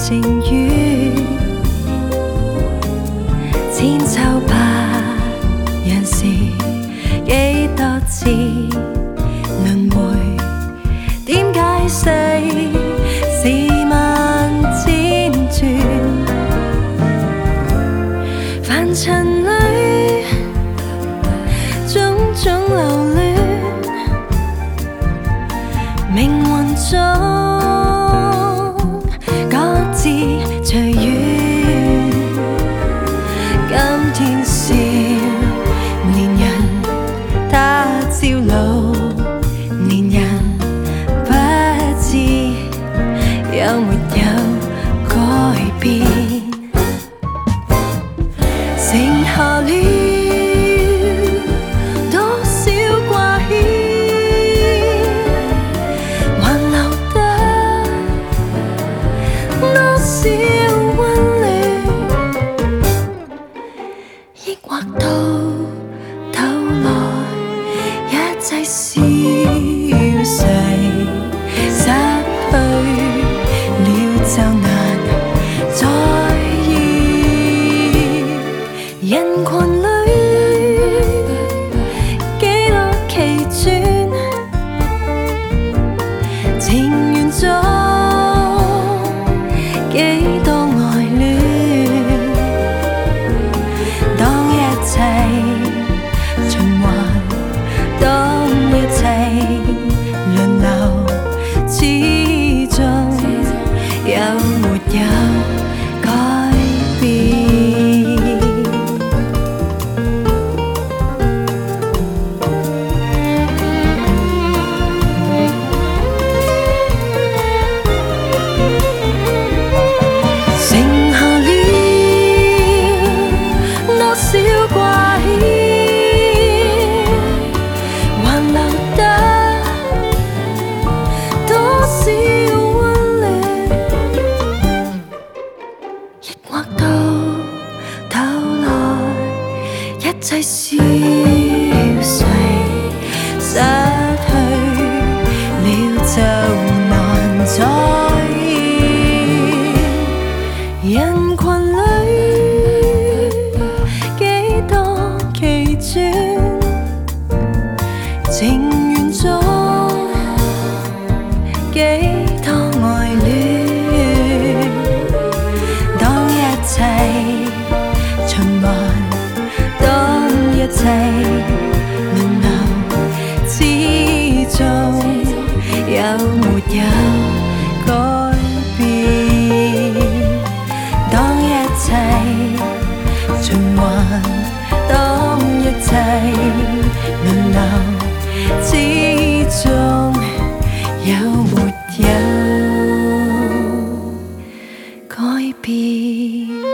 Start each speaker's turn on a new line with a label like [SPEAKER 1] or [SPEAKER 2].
[SPEAKER 1] 情雨，千秋百样事，几多次轮回？點解世事萬千轉？凡塵裏種種留戀，命運中各自隨緣。今天少年人，他朝老年人，不知有沒有改變。剩下了多少掛牽，還留得多少溫暖，抑或到頭來一切消逝，失去了就難再現。人群裏幾多奇轉，情緣中幾多愛戀。當一切循環，當一切輪流，始終有沒有改變？剩下了多少掛牽，還留得多少溫暖，抑或到頭來一切消逝，失去了就難再現。人群裏幾多奇轉，情緣中幾多愛戀。當一切循環，當一切輪流，始終有沒有改變？當一切循環，當一切輪流，始終有沒有改變？